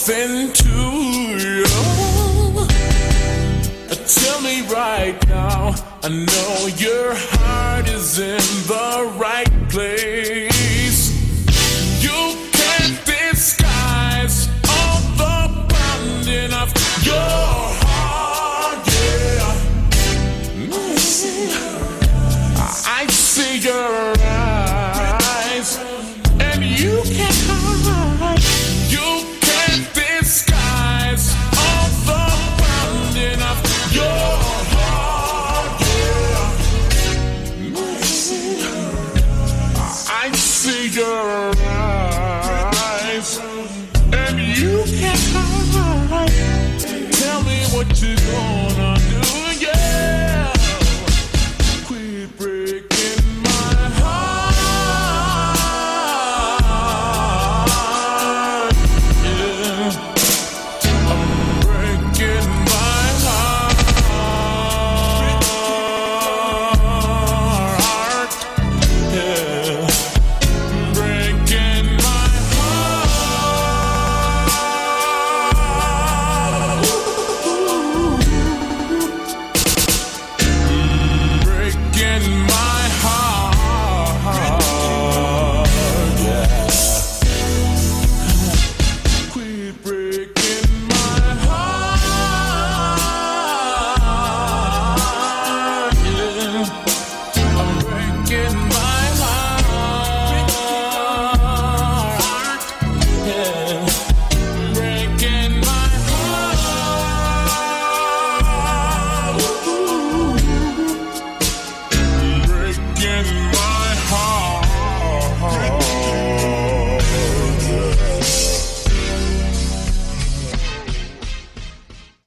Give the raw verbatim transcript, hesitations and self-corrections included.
something to you. Tell me right now, I know your heart is in the right place. You can't disguise all the pounding of your heart, yeah. I see your eyes, and you can't hide. You can't disguise all the pounding of your heart, yeah. I see your eyes, and you can't hide. Tell me what you gonna do, yeah. Quit breaking my heart, yeah. I'm breaking my heart, yeah. Breaking my heart, breaking my heart, yeah. Quit breaking my heart, yeah. I'm breaking my heart, yeah.